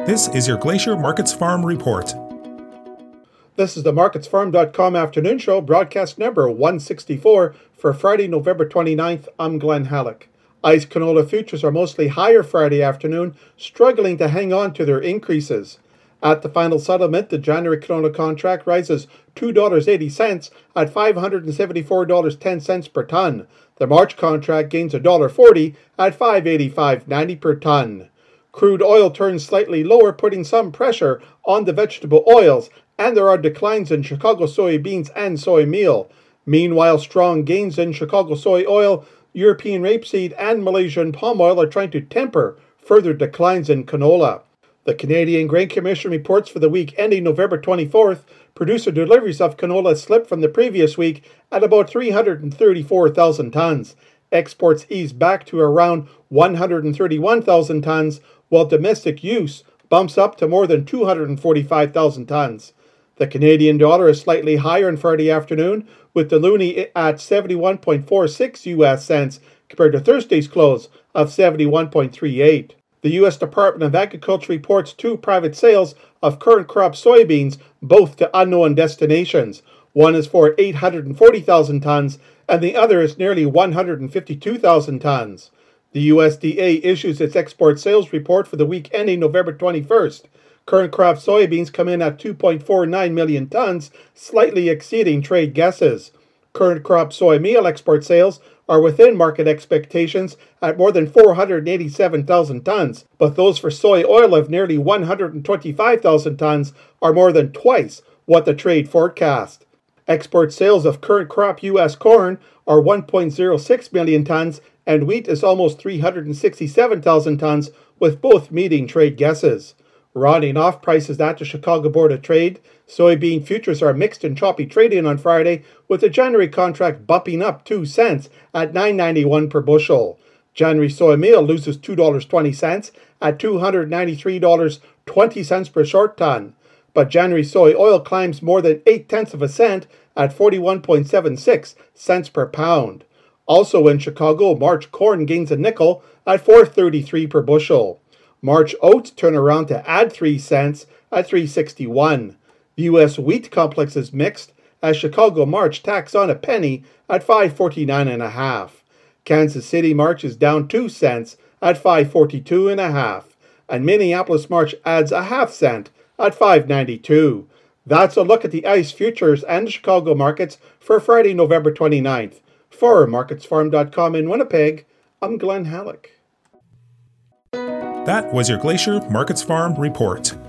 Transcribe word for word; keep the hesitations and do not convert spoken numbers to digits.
This is your Glacier Markets Farm Report. This is the markets farm dot com afternoon show, broadcast number one sixty-four for Friday, November twenty-ninth. I'm Glenn Halleck. ICE canola futures are mostly higher Friday afternoon, struggling to hang on to their increases. At the final settlement, the January canola contract rises two dollars and eighty cents at five hundred seventy-four dollars and ten cents per ton. The March contract gains one dollar and forty cents at five eighty-five ninety per ton. Crude oil turns slightly lower, putting some pressure on the vegetable oils, and there are declines in Chicago soybeans and soy meal. Meanwhile, strong gains in Chicago soy oil, European rapeseed, and Malaysian palm oil are trying to temper further declines in canola. The Canadian Grain Commission reports for the week ending November twenty-fourth, producer deliveries of canola slipped from the previous week at about three hundred thirty-four thousand tons. Exports eased back to around one hundred thirty-one thousand tons, while domestic use bumps up to more than two hundred forty-five thousand tons. The Canadian dollar is slightly higher on Friday afternoon, with the loonie at seventy-one point four six U S cents compared to Thursday's close of seventy-one point three eight. The U S Department of Agriculture reports two private sales of current crop soybeans, both to unknown destinations. One is for eight hundred forty thousand tons, and the other is nearly one hundred fifty-two thousand tons. The U S D A issues its export sales report for the week ending November twenty-first. Current crop soybeans come in at two point four nine million tons, slightly exceeding trade guesses. Current crop soy meal export sales are within market expectations at more than four hundred eighty-seven thousand tons, but those for soy oil of nearly one hundred twenty-five thousand tons are more than twice what the trade forecast. Export sales of current crop U S corn are one point zero six million tons, and wheat is almost three hundred sixty-seven thousand tons, with both meeting trade guesses. Rounding off prices at the Chicago Board of Trade, soybean futures are mixed and choppy trading on Friday, with the January contract bumping up two cents at nine ninety-one per bushel. January soy meal loses two dollars and twenty cents at two hundred ninety-three dollars and twenty cents per short ton, but January soy oil climbs more than eight tenths of a cent at forty-one point seven six cents per pound. Also in Chicago, March corn gains a nickel at four thirty-three per bushel. March oats turn around to add three cents at three sixty-one. The U S wheat complex is mixed as Chicago March tacks on a penny at five forty-nine and a half. Kansas City March is down two cents at five forty-two and a half, and Minneapolis March adds a half cent at five ninety-two. That's a look at the ICE futures and the Chicago markets for Friday, November twenty-ninth. For markets farm dot com in Winnipeg, I'm Glenn Halleck. That was your Glacier Markets Farm Report.